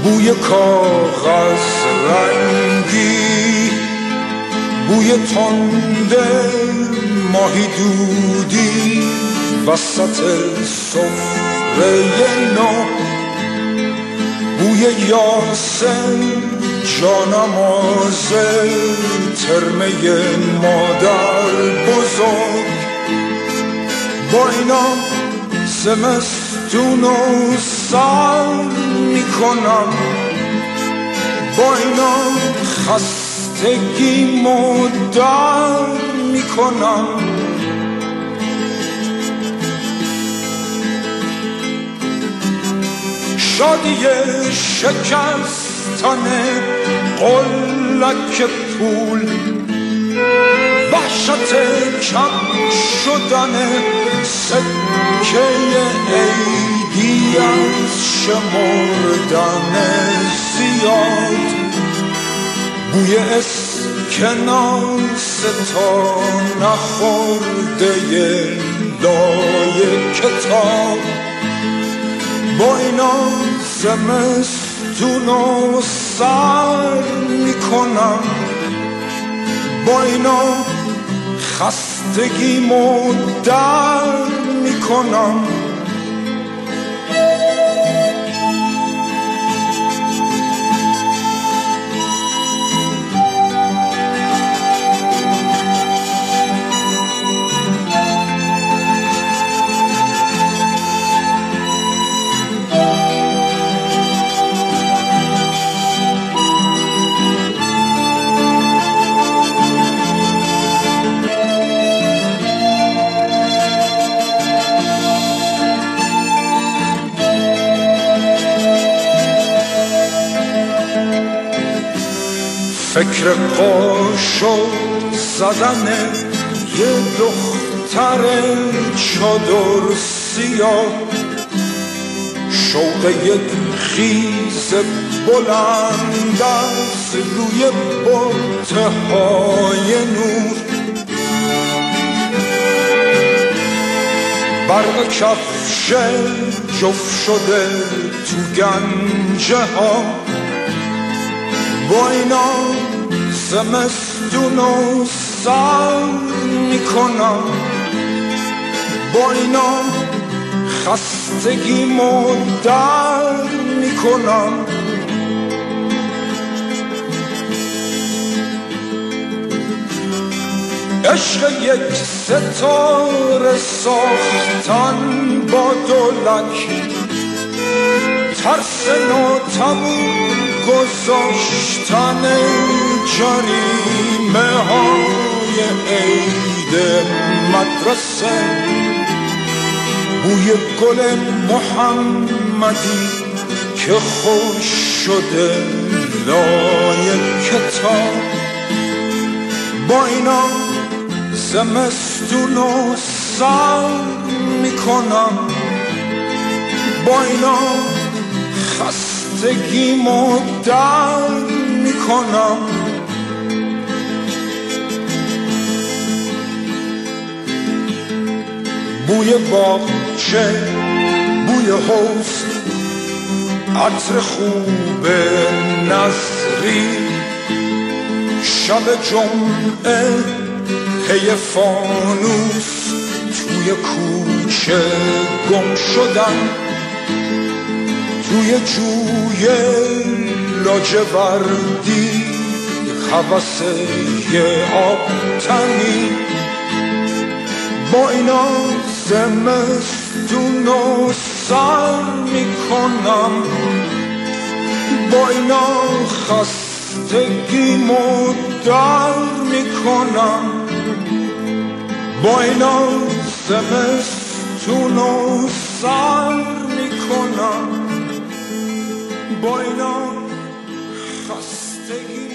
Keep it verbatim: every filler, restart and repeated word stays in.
بوی کاغذ رنگی، بوی تنده ماهی دودی وسط سفره نو، بوی یاسم جانماز ترمه مادر بزرگ. با اینا زمستون و سر میکنم، با اینا خستگی مدر میکنم. شادی شکستن قلک پول، وحشت کم شدن سکه عیدی از شمردن زیاد، بوی اسکناس تا نخورده لای کتاب. با اینا زمستون و سر میکنم، با اینا خستگی مدر میکنم. فکر قاشو زدن یه دختر چادر سیاه، شوق یک خیز بلند از روی بطه های نور، برق کفش جفت شده تو گنجه ها. با اینا زمستون و سر میکنم، با اینا خستگی مدر میکنم. عشق یک ستاره ساختن با دولک، ترس ناتموم گذاشتن جریمه های عید مدرسه، بوی گل محمدی که خوش شده لای کتاب. با اینا زمستون و سر میکنم، با اینا خستگی مدر میکنم. بوی باغچه، بوی حوض، عطر خوب نظری، شب جمعه پی فانوس توی کوچه گم شدن، توی جوی لاجوردی هوس یه آبتنی. با اینا زمستون و سر میکنم، با اینا خستگی مدر میکنم، با اینا زمستون و سر میکنم، با اینا خستگی